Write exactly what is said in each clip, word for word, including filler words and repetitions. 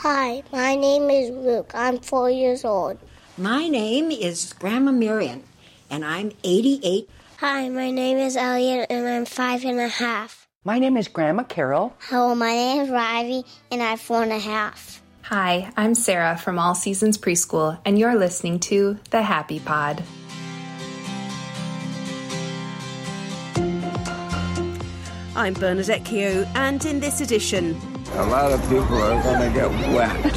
Hi, my name is Luke. I'm four years old. My name is Grandma Marion, and I'm eighty-eight. Hi, my name is Elliot, and I'm five and a half. My name is Grandma Carol. Hello, my name is Riley, and I'm four and a half. Hi, I'm Sarah from All Seasons Preschool, and you're listening to The Happy Pod. I'm Bernadette Keogh, and in this edition... A lot of people are going to get wet.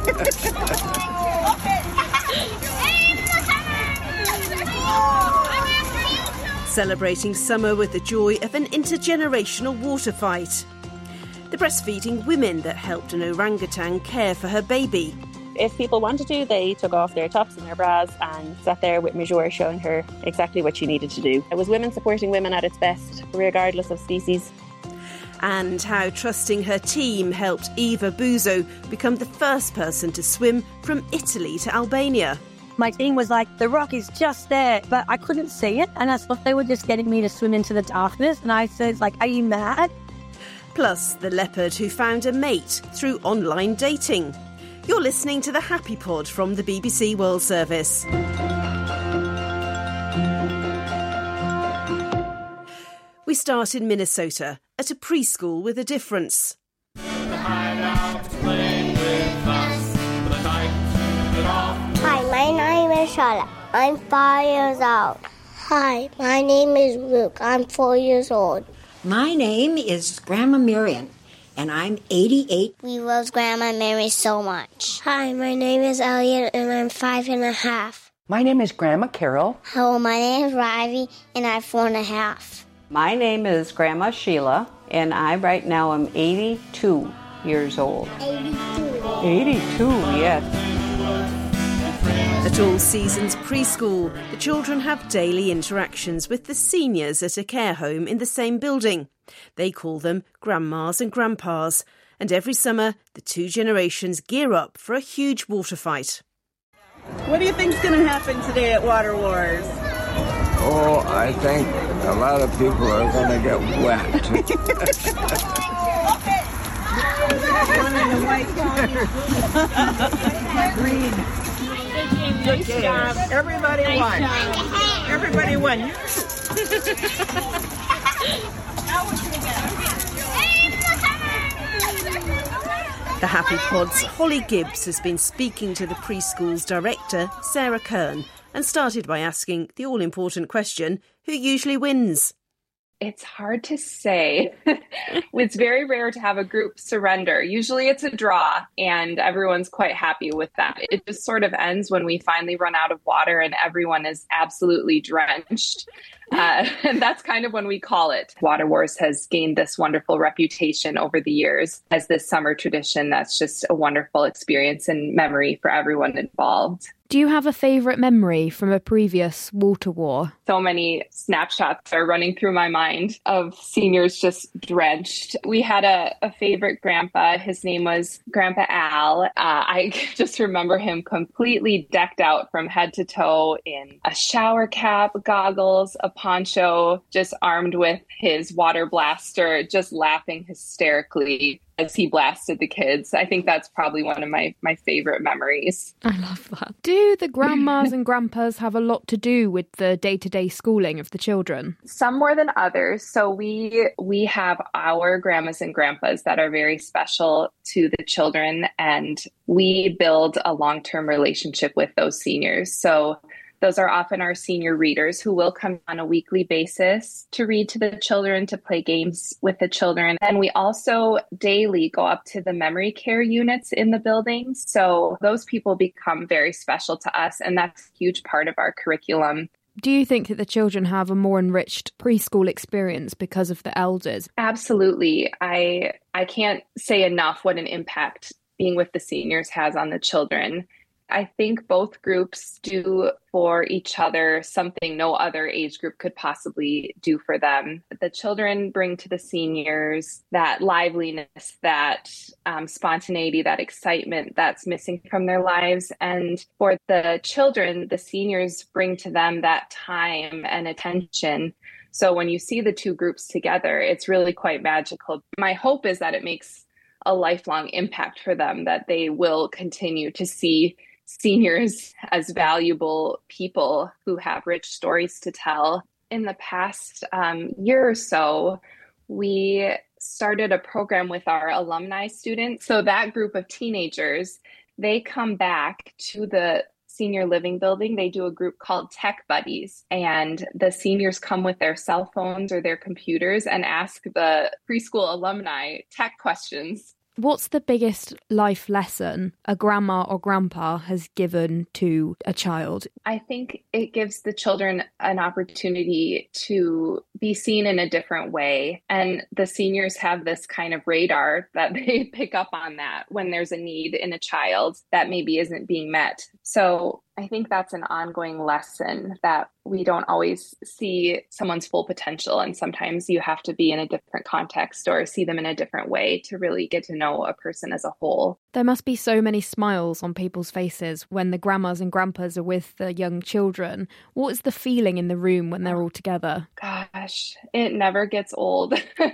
Celebrating summer with the joy of an intergenerational water fight. The breastfeeding women that helped an orangutan care for her baby. If people wanted to, they took off their tops and their bras and sat there with Majour showing her exactly what she needed to do. It was women supporting women at its best, regardless of species. And how trusting her team helped Eva Buzo become the first person to swim from Italy to Albania. My team was like, the rock is just there, but I couldn't see it. And I thought they were just getting me to swim into the darkness. And I said, like, are you mad? Plus, the leopard who found a mate through online dating. You're listening to The Happy Pod from the B B C World Service. We start in Minnesota at a preschool with a difference. Hi, my name is Charlotte. I'm five years old. Hi, my name is Luke. I'm four years old. My name is Grandma Marion, and I'm eighty-eight. We love Grandma Mary so much. Hi, my name is Elliot, and I'm five and a half. My name is Grandma Carol. Hello, my name is Riley, and I'm four and a half. My name is Grandma Sheila, and I right now am eighty-two years old. eighty-two. eighty-two, yes. At All Seasons Preschool, the children have daily interactions with the seniors at a care home in the same building. They call them grandmas and grandpas, and every summer the two generations gear up for a huge water fight. What do you think's going to happen today at Water Wars? Oh, I think a lot of people are going to get wet. One in the white green. Good job. Everybody won. Everybody won. The Happy Pod's Holly Gibbs has been speaking to the preschool's director, Sarah Kern, and started by asking the all-important question, who usually wins? It's hard to say. It's very rare to have a group surrender. Usually it's a draw and everyone's quite happy with that. It just sort of ends when we finally run out of water and everyone is absolutely drenched. Uh, and that's kind of when we call it. Water Wars has gained this wonderful reputation over the years as this summer tradition that's just a wonderful experience and memory for everyone involved. Do you have a favourite memory from a previous water war? So many snapshots are running through my mind of seniors just drenched. We had a, a favorite grandpa. His name was Grandpa Al. Uh, I just remember him completely decked out from head to toe in a shower cap, goggles, a poncho, just armed with his water blaster, just laughing hysterically as he blasted the kids. I think that's probably one of my, my favorite memories. I love that. Do the grandmas and grandpas have a lot to do with the day-to-day schooling of the children? Some more than others. So we we have our grandmas and grandpas that are very special to the children, and we build a long-term relationship with those seniors. So those are often our senior readers who will come on a weekly basis to read to the children, to play games with the children. And we also daily go up to the memory care units in the buildings. So those people become very special to us, and that's a huge part of our curriculum. Do you think that the children have a more enriched preschool experience because of the elders? Absolutely. I I can't say enough what an impact being with the seniors has on the children. I think both groups do for each other something no other age group could possibly do for them. The children bring to the seniors that liveliness, that um, spontaneity, that excitement that's missing from their lives. And for the children, the seniors bring to them that time and attention. So when you see the two groups together, it's really quite magical. My hope is that it makes a lifelong impact for them, that they will continue to see seniors as valuable people who have rich stories to tell. In the past um, year or so, we started a program with our alumni students. So that group of teenagers, they come back to the senior living building. They do a group called Tech Buddies, and the seniors come with their cell phones or their computers and ask the preschool alumni tech questions. What's the biggest life lesson a grandma or grandpa has given to a child? I think it gives the children an opportunity to be seen in a different way. And the seniors have this kind of radar that they pick up on that when there's a need in a child that maybe isn't being met. So I think that's an ongoing lesson, that we don't always see someone's full potential. And sometimes you have to be in a different context or see them in a different way to really get to know a person as a whole. There must be so many smiles on people's faces when the grandmas and grandpas are with the young children. What is the feeling in the room when they're all together? Gosh, it never gets old.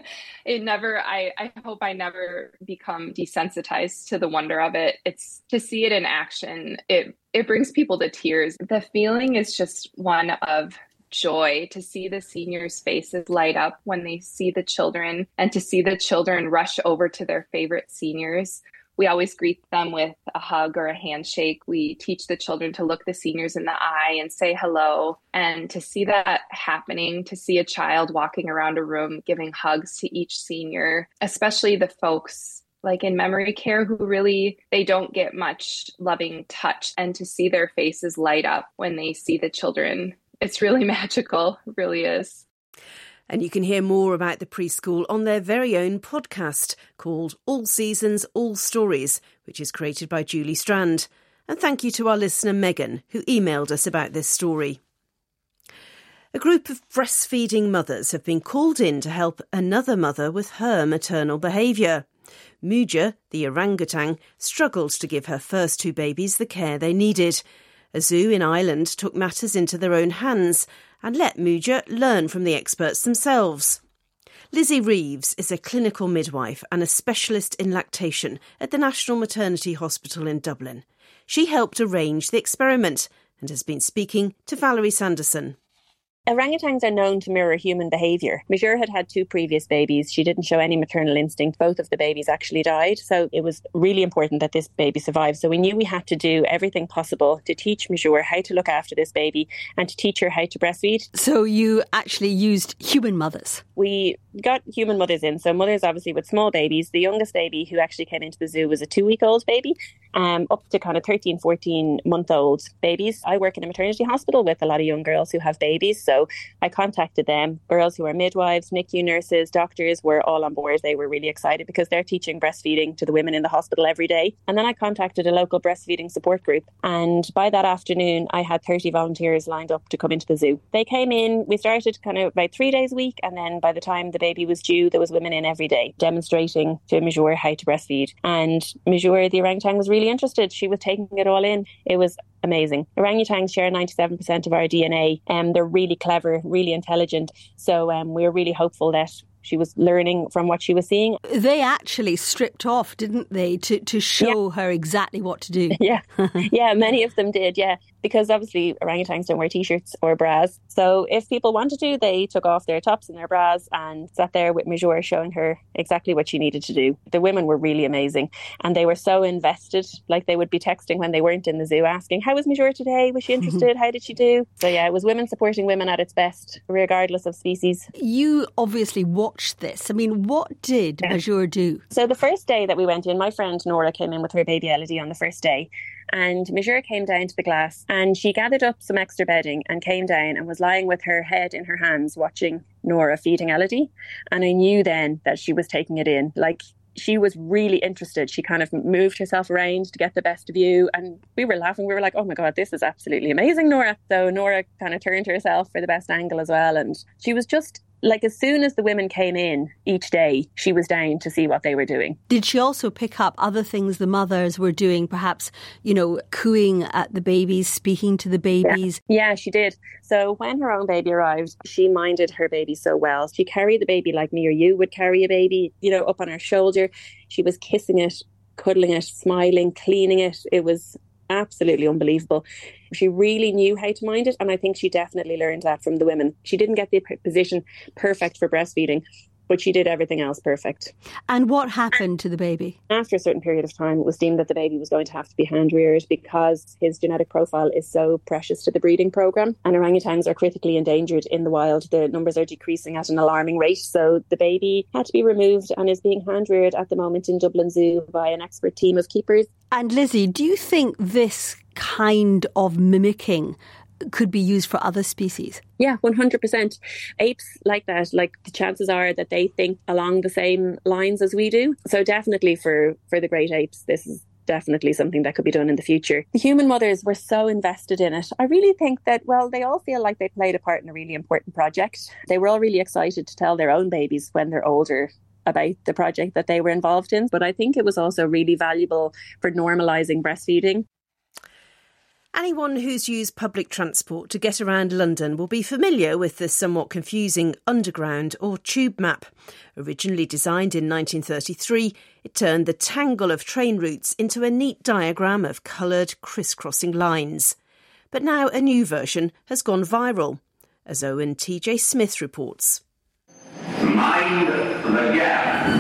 It never, I, I hope I never become desensitized to the wonder of it. It's to see it in action. It It brings people to tears. The feeling is just one of joy to see the seniors' faces light up when they see the children, and to see the children rush over to their favorite seniors. We always greet them with a hug or a handshake. We teach the children to look the seniors in the eye and say hello. And to see that happening, to see a child walking around a room giving hugs to each senior, especially the folks like in memory care who really, they don't get much loving touch, and to see their faces light up when they see the children, it's really magical. It really is. And you can hear more about the preschool on their very own podcast called All Seasons, All Stories, which is created by Julie Strand. And thank you to our listener Megan, who emailed us about this story. A group of breastfeeding mothers have been called in to help another mother with her maternal behaviour. Muja, the orangutan, struggled to give her first two babies the care they needed. A zoo in Ireland took matters into their own hands and let Muja learn from the experts themselves. Lizzie Reeves is a clinical midwife and a specialist in lactation at the National Maternity Hospital in Dublin. She helped arrange the experiment and has been speaking to Valerie Sanderson. Orangutans are known to mirror human behaviour. Mujur had had two previous babies. She didn't show any maternal instinct. Both of the babies actually died. So it was really important that this baby survived. So we knew we had to do everything possible to teach Mujur how to look after this baby and to teach her how to breastfeed. So you actually used human mothers? We got human mothers in. So mothers obviously with small babies. The youngest baby who actually came into the zoo was a two-week-old baby. Um, up to kind of thirteen, fourteen month old babies. I work in a maternity hospital with a lot of young girls who have babies. So I contacted them. Girls who are midwives, N I C U nurses, doctors were all on board. They were really excited because they're teaching breastfeeding to the women in the hospital every day. And then I contacted a local breastfeeding support group. And by that afternoon, I had thirty volunteers lined up to come into the zoo. They came in, we started kind of about three days a week. And then by the time the baby was due, there was women in every day demonstrating to Mujur how to breastfeed. And Mujur, the orangutan, was really interested. She was taking it all in. It was amazing. Orangutans share ninety-seven percent of our D N A, and um, they're really clever, really intelligent. So um, we're really hopeful that she was learning from what she was seeing. They actually stripped off, didn't they, to, to show yeah. her exactly what to do? Yeah, yeah, many of them did, yeah. Because obviously orangutans don't wear t-shirts or bras. So if people wanted to, they took off their tops and their bras and sat there with Mujur showing her exactly what she needed to do. The women were really amazing. And they were so invested, like they would be texting when they weren't in the zoo asking, how was Mujur today? Was she interested? How did she do? So yeah, it was women supporting women at its best, regardless of species. You obviously watched this. I mean, what did yeah. Mujur do? So the first day that we went in, my friend Nora came in with her baby Elodie on the first day. And Mujur came down to the glass and she gathered up some extra bedding and came down and was lying with her head in her hands watching Nora feeding Elodie. And I knew then that she was taking it in. Like, she was really interested. She kind of moved herself around to get the best view. And we were laughing. We were like, oh my God, this is absolutely amazing, Nora. So Nora kind of turned herself for the best angle as well. And she was just Like as soon as the women came in each day, she was down to see what they were doing. Did she also pick up other things the mothers were doing, perhaps, you know, cooing at the babies, speaking to the babies? Yeah, yeah, she did. So when her own baby arrived, she minded her baby so well. She carried the baby like me or you would carry a baby, you know, up on her shoulder. She was kissing it, cuddling it, smiling, cleaning it. It was absolutely unbelievable. She really knew how to mind it, and I think she definitely learned that from the women. She didn't get the position perfect for breastfeeding, but she did everything else perfect. And what happened to the baby? After a certain period of time, it was deemed that the baby was going to have to be hand-reared because his genetic profile is so precious to the breeding programme, and orangutans are critically endangered in the wild. The numbers are decreasing at an alarming rate, so the baby had to be removed and is being hand-reared at the moment in Dublin Zoo by an expert team of keepers. And Lizzie, do you think this kind of mimicking could be used for other species? Yeah, one hundred percent. Apes like that, like the chances are that they think along the same lines as we do. So definitely for, for the great apes, this is definitely something that could be done in the future. The human mothers were so invested in it. I really think that, well, they all feel like they played a part in a really important project. They were all really excited to tell their own babies when they're older about the project that they were involved in. But I think it was also really valuable for normalising breastfeeding. Anyone who's used public transport to get around London will be familiar with the somewhat confusing Underground or Tube Map. Originally designed in nineteen thirty-three, it turned the tangle of train routes into a neat diagram of coloured crisscrossing lines. But now a new version has gone viral, as Owen T J Smith reports. Mind the gap.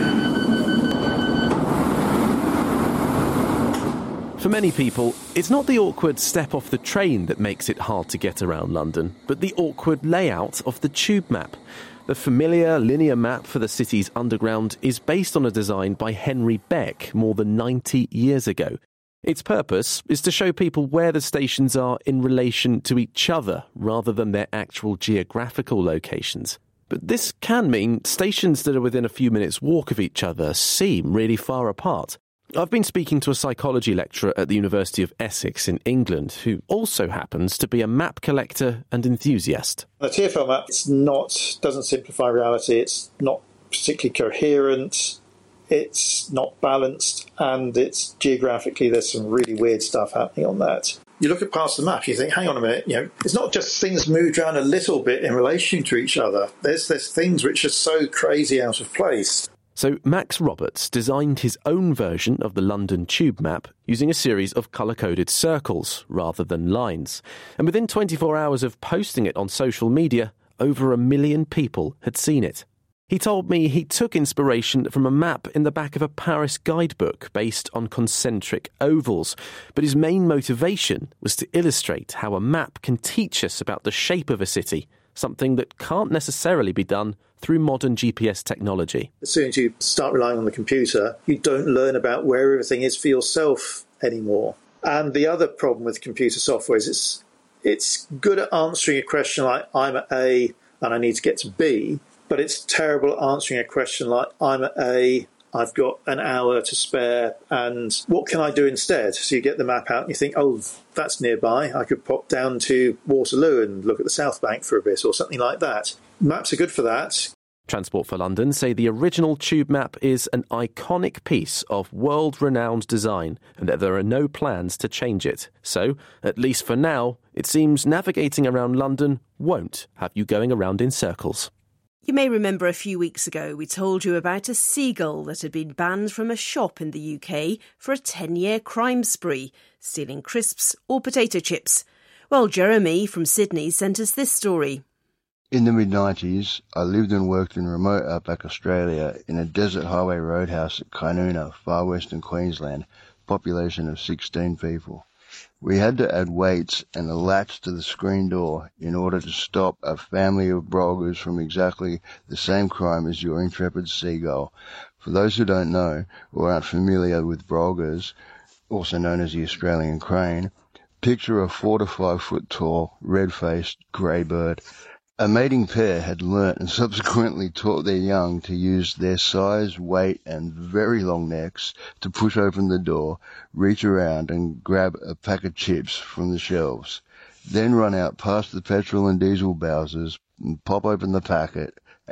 For many people, it's not the awkward step off the train that makes it hard to get around London, but the awkward layout of the Tube Map. The familiar linear map for the city's underground is based on a design by Henry Beck more than ninety years ago. Its purpose is to show people where the stations are in relation to each other, rather than their actual geographical locations. But this can mean stations that are within a few minutes' walk of each other seem really far apart. I've been speaking to a psychology lecturer at the University of Essex in England who also happens to be a map collector and enthusiast. The T F L map is not, doesn't simplify reality, it's not particularly coherent, it's not balanced, and it's geographically there's some really weird stuff happening on that. You look at parts of the map, you think, hang on a minute, you know, it's not just things moved around a little bit in relation to each other. There's there's things which are so crazy out of place. So Max Roberts designed his own version of the London Tube Map using a series of colour-coded circles rather than lines. And within twenty-four hours of posting it on social media, over a million people had seen it. He told me he took inspiration from a map in the back of a Paris guidebook based on concentric ovals, but his main motivation was to illustrate how a map can teach us about the shape of a city, something that can't necessarily be done through modern G P S technology. As soon as you start relying on the computer, you don't learn about where everything is for yourself anymore. And the other problem with computer software is it's it's good at answering a question like, I'm at A and I need to get to B, but it's terrible at answering a question like, I'm at A, I've got an hour to spare, and what can I do instead? So you get the map out and you think, oh, that's nearby. I could pop down to Waterloo and look at the South Bank for a bit or something like that. Maps are good for that. Transport for London say the original Tube Map is an iconic piece of world-renowned design and that there are no plans to change it. So, at least for now, it seems navigating around London won't have you going around in circles. You may remember a few weeks ago we told you about a seagull that had been banned from a shop in the U K for a ten-year crime spree, stealing crisps or potato chips. Well, Jeremy from Sydney sent us this story. In the mid nineties, I lived and worked in remote outback Australia in a desert highway roadhouse at Kynuna, far western Queensland, population of sixteen people. We had to add weights and a latch to the screen door in order to stop a family of broggers from exactly the same crime as your intrepid seagull. For those who don't know or aren't familiar with broggers, also known as the Australian crane, picture a four to five foot tall, red-faced grey bird. A mating pair had learnt and subsequently taught their young to use their size, weight and very long necks to push open the door, reach around and grab a pack of chips from the shelves, then run out past the petrol and diesel bowsers and pop open the packet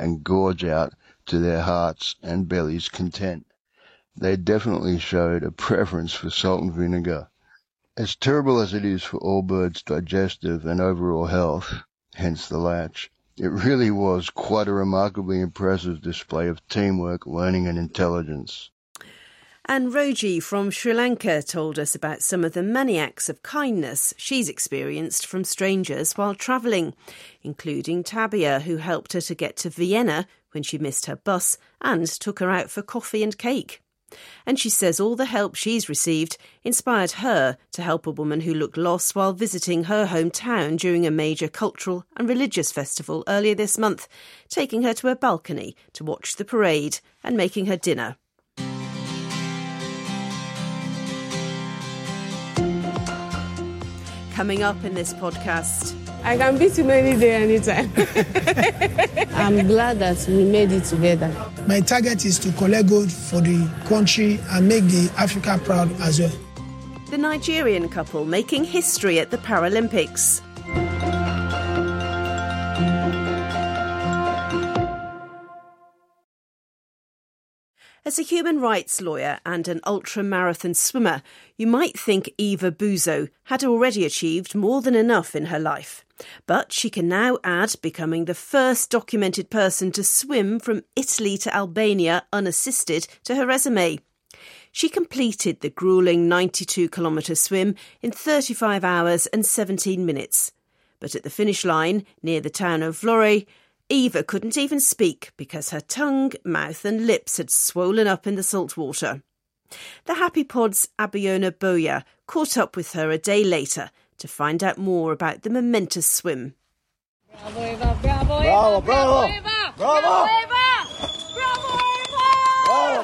and gorge out to their hearts' and bellies' content. They definitely showed a preference for salt and vinegar. As terrible as it is for all birds' digestive and overall health, hence the latch, it really was quite a remarkably impressive display of teamwork, learning and intelligence. And Roji from Sri Lanka told us about some of the many acts of kindness she's experienced from strangers while travelling, including Tabia, who helped her to get to Vienna when she missed her bus and took her out for coffee and cake. And she says all the help she's received inspired her to help a woman who looked lost while visiting her hometown during a major cultural and religious festival earlier this month, taking her to a balcony to watch the parade and making her dinner. Coming up in this podcast... I can beat you any day, anytime. I'm glad that we made it together. My target is to collect gold for the country and make the Africa proud as well. The Nigerian couple making history at the Paralympics. As a human rights lawyer and an ultra-marathon swimmer, you might think Eva Buzo had already achieved more than enough in her life. But she can now add becoming the first documented person to swim from Italy to Albania unassisted to her resume. She completed the gruelling ninety-two kilometre swim in thirty-five hours and seventeen minutes. But at the finish line, near the town of Vlorë, Eva couldn't even speak because her tongue, mouth and lips had swollen up in the salt water. The Happy Pod's Abiona Boya caught up with her a day later to find out more about the momentous swim. Bravo, Eva! Bravo, Eva! Bravo, bravo! Eva! Bravo! Bravo, Eva! Bravo, Eva! Bravo!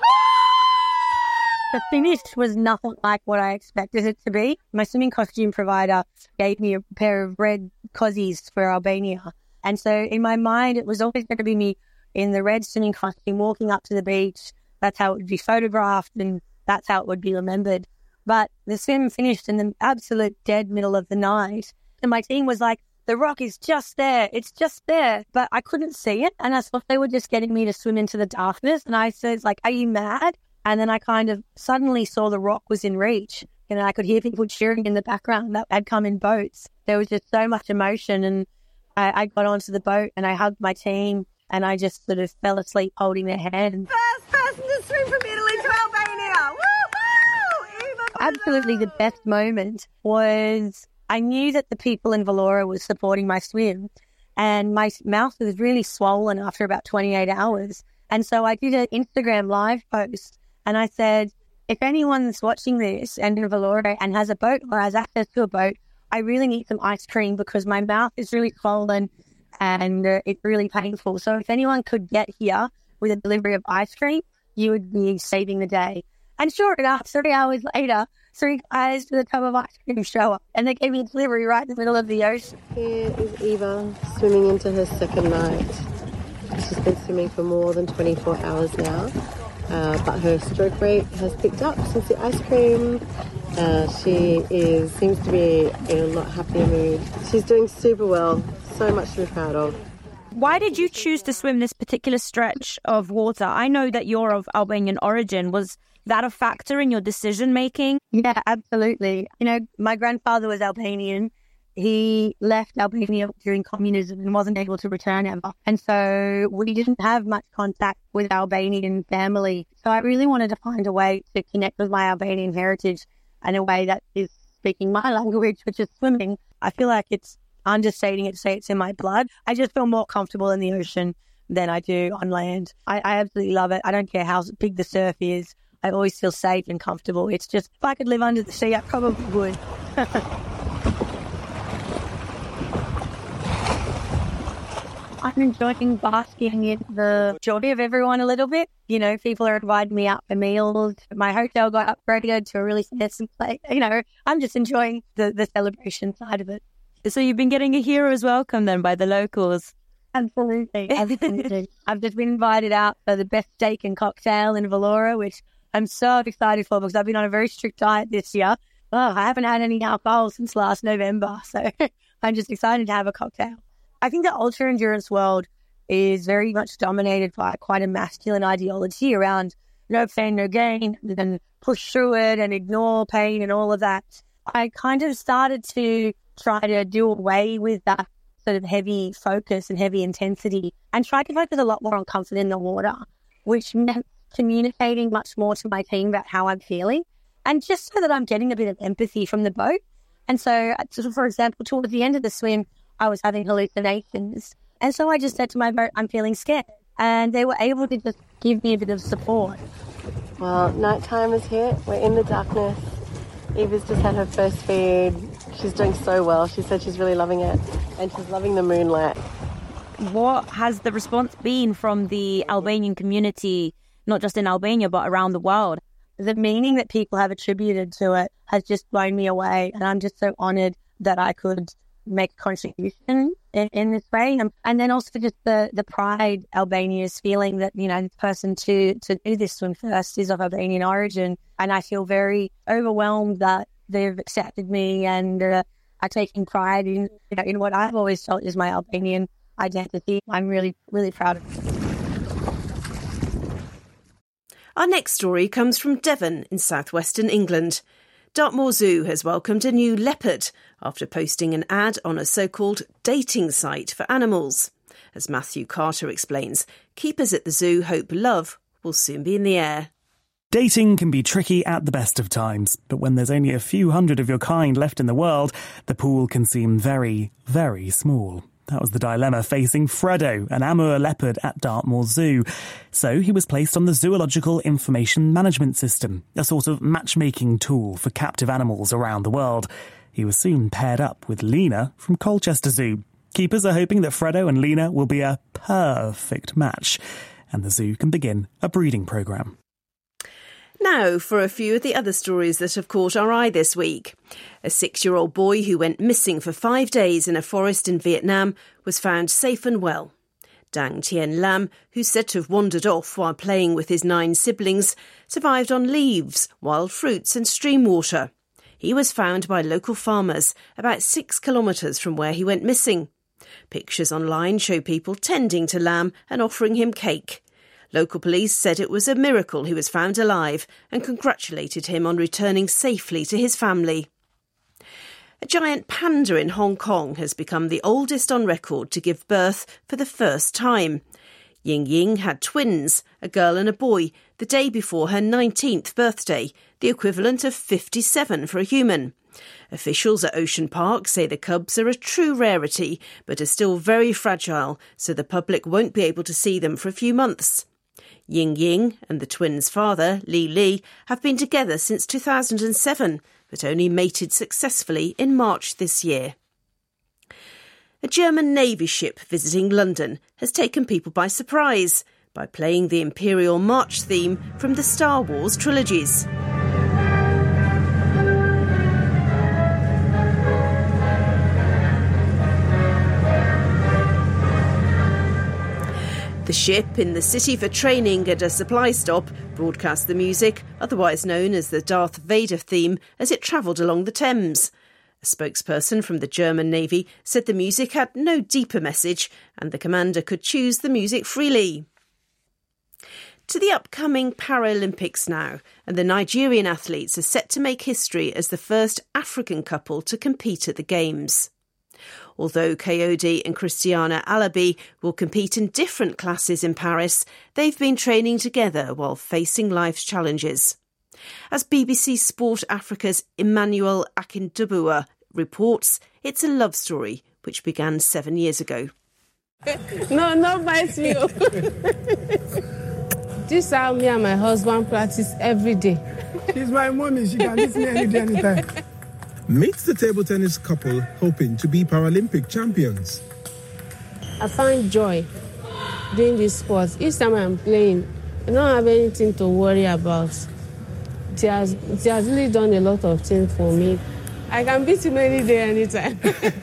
The finish was nothing like what I expected it to be. My swimming costume provider gave me a pair of red cozies for Albania. And so in my mind, it was always going to be me in the red swimming costume walking up to the beach. That's how it would be photographed and that's how it would be remembered. But the swim finished in the absolute dead middle of the night. And my team was like, the rock is just there. It's just there. But I couldn't see it. And I thought they were just getting me to swim into the darkness. And I said, like, are you mad? And then I kind of suddenly saw the rock was in reach. And I could hear people cheering in the background that had come in boats. There was just so much emotion. And I, I got onto the boat and I hugged my team and I just sort of fell asleep holding their hand. First person to swim from Italy to Albania! Woo-hoo! Eva Buzo! Absolutely the best moment was I knew that the people in Vlorë was supporting my swim and my mouth was really swollen after about twenty-eight hours. And so I did an Instagram live post and I said, if anyone's watching this and in Vlorë and has a boat or has access to a boat, I really need some ice cream because my mouth is really swollen and uh, it's really painful. So if anyone could get here with a delivery of ice cream, you would be saving the day. And sure enough, three hours later, three guys with a tub of ice cream show up and they gave me a delivery right in the middle of the ocean. Here is Eva swimming into her second night. She's been swimming for more than twenty-four hours now. Uh, but her stroke rate has picked up since the ice cream. Uh, she is seems to be in a lot happier mood. She's doing super well. So much to be proud of. Why did you choose to swim this particular stretch of water? I know that you're of Albanian origin. Was that a factor in your decision making? Yeah, absolutely. You know, my grandfather was Albanian. He left Albania during communism and wasn't able to return ever. And so we didn't have much contact with Albanian family. So I really wanted to find a way to connect with my Albanian heritage in a way that is speaking my language, which is swimming. I feel like it's understating it to say it's in my blood. I just feel more comfortable in the ocean than I do on land. I, I absolutely love it. I don't care how big the surf is. I always feel safe and comfortable. It's just, if I could live under the sea, I probably would. I'm enjoying basking in the joy of everyone a little bit. You know, people are inviting me out for meals. My hotel got upgraded to a really fancy place. You know, I'm just enjoying the, the celebration side of it. So you've been getting a hero's welcome then by the locals? Absolutely. Absolutely. I've just been invited out for the best steak and cocktail in Vlorë, which I'm so excited for because I've been on a very strict diet this year. Oh, I haven't had any alcohol since last November. So I'm just excited to have a cocktail. I think the ultra endurance world is very much dominated by quite a masculine ideology around no pain, no gain, and push through it and ignore pain and all of that. I kind of started to try to do away with that sort of heavy focus and heavy intensity and try to focus a lot more on comfort in the water, which meant communicating much more to my team about how I'm feeling and just so that I'm getting a bit of empathy from the boat. And so, for example, towards the end of the swim, I was having hallucinations. And so I just said to my boat, I'm feeling scared. And they were able to just give me a bit of support. Well, nighttime is here. We're in the darkness. Eva's just had her first feed. She's doing so well. She said she's really loving it. And she's loving the moonlight. What has the response been from the Albanian community, not just in Albania, but around the world? The meaning that people have attributed to it has just blown me away. And I'm just so honoured that I could make a contribution in, in this way. Um, and then also just the, the pride Albania is feeling that, you know, the person to, to do this swim first is of Albanian origin. And I feel very overwhelmed that they've accepted me and uh, are taking pride in, you know, in what I've always felt is my Albanian identity. I'm really, really proud of it. Our next story comes from Devon in southwestern England. Dartmoor Zoo has welcomed a new leopard after posting an ad on a so-called dating site for animals. As Matthew Carter explains, keepers at the zoo hope love will soon be in the air. Dating can be tricky at the best of times, but when there's only a few hundred of your kind left in the world, the pool can seem very, very small. That was the dilemma facing Fredo, an Amur leopard at Dartmoor Zoo. So he was placed on the Zoological Information Management System, a sort of matchmaking tool for captive animals around the world. He was soon paired up with Lena from Colchester Zoo. Keepers are hoping that Fredo and Lena will be a perfect match, and the zoo can begin a breeding programme. Now for a few of the other stories that have caught our eye this week. A six-year-old boy who went missing for five days in a forest in Vietnam was found safe and well. Dang Tien Lam, who's said to have wandered off while playing with his nine siblings, survived on leaves, wild fruits and stream water. He was found by local farmers about six kilometres from where he went missing. Pictures online show people tending to Lam and offering him cake. Local police said it was a miracle he was found alive and congratulated him on returning safely to his family. A giant panda in Hong Kong has become the oldest on record to give birth for the first time. Ying Ying had twins, a girl and a boy, the day before her nineteenth birthday, the equivalent of fifty-seven for a human. Officials at Ocean Park say the cubs are a true rarity, but are still very fragile, so the public won't be able to see them for a few months. Ying Ying and the twins' father, Li Li, have been together since two thousand seven, but only mated successfully in March this year. A German Navy ship visiting London has taken people by surprise by playing the Imperial March theme from the Star Wars trilogies. The ship, in the city for training and a supply stop, broadcast the music, otherwise known as the Darth Vader theme, as it travelled along the Thames. A spokesperson from the German Navy said the music had no deeper message and the commander could choose the music freely. To the upcoming Paralympics now, and the Nigerian athletes are set to make history as the first African couple to compete at the Games. Although Kayode and Christiana Alabi will compete in different classes in Paris, they've been training together while facing life's challenges. As B B C Sport Africa's Emmanuel Akindubua reports, it's a love story which began seven years ago. No, not bite me. This is how me and my husband practice every day. She's my mommy. She can listen any day, anytime. Meet the table tennis couple hoping to be Paralympic champions. I find joy doing this sport. Each time I'm playing, I don't have anything to worry about. She has, she has really done a lot of things for me. I can beat him any day, anytime.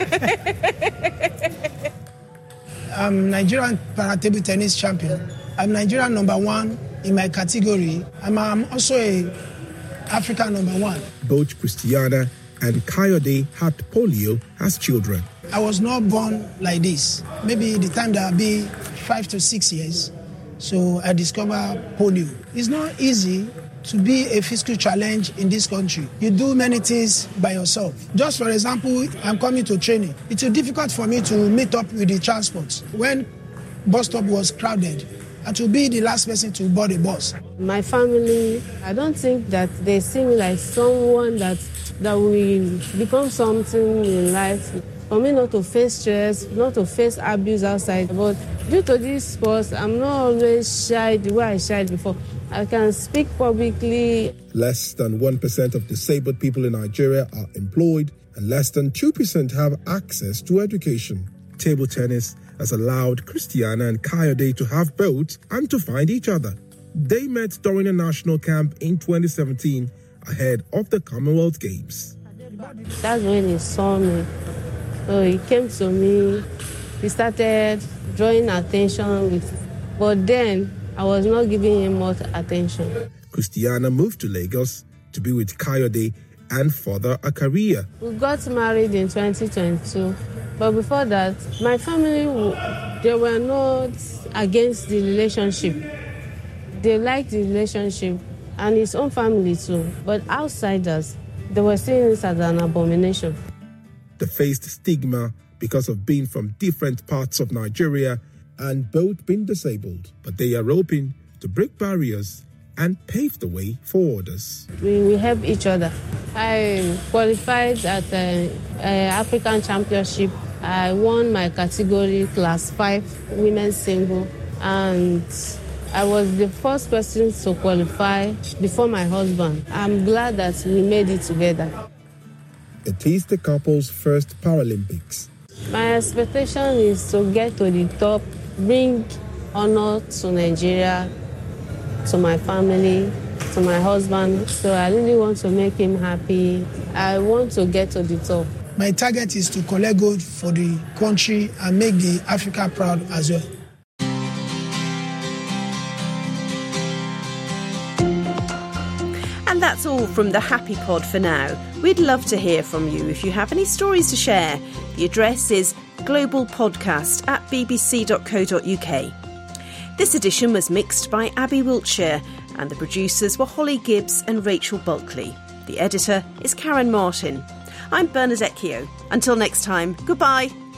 I'm Nigerian para-table tennis champion. I'm Nigerian number one in my category. I'm, I'm also a African number one. Both Christiana and Kayode had polio as children. I was not born like this. Maybe the time that I'll be five to six years. So I discovered polio. It's not easy to be a physical challenge in this country. You do many things by yourself. Just for example, I'm coming to training. It's difficult for me to meet up with the transport. When bus stop was crowded, and to be the last person to board a bus. My family, I don't think that they see me like someone that that will become something in life. For me not to face stress, not to face abuse outside. But due to this sports, I'm not always shy the way I shied before. I can speak publicly. Less than one percent of disabled people in Nigeria are employed, and less than two percent have access to education. Table tennis has allowed Christiana and Kayode to have both and to find each other. They met during a national camp in twenty seventeen ahead of the Commonwealth Games. That's when he saw me. So he came to me, he started drawing attention with, but then I was not giving him much attention. Christiana moved to Lagos to be with Kayode and further a career. We got married in twenty twenty-two, but before that, my family, they were not against the relationship. They liked the relationship and his own family too, but outsiders, they were seeing this as an abomination. They faced stigma because of being from different parts of Nigeria and both being disabled, but they are hoping to break barriers and pave the way for others. We, we help each other. I qualified at the uh, African Championship. I won my category, class five, women's single, and I was the first person to qualify before my husband. I'm glad that we made it together. It is the couple's first Paralympics. My expectation is to get to the top, bring honor to Nigeria, to my family, to my husband. So I really want to make him happy. I want to get to the top. My target is to collect gold for the country and make the Africa proud as well. And that's all from the Happy Pod for now. We'd love to hear from you if you have any stories to share. The address is globalpodcast at bbc.co.uk. This edition was mixed by Abby Wiltshire and the producers were Holly Gibbs and Rachel Bulkley. The editor is Karen Martin. I'm Bernadette Keogh. Until next time, goodbye.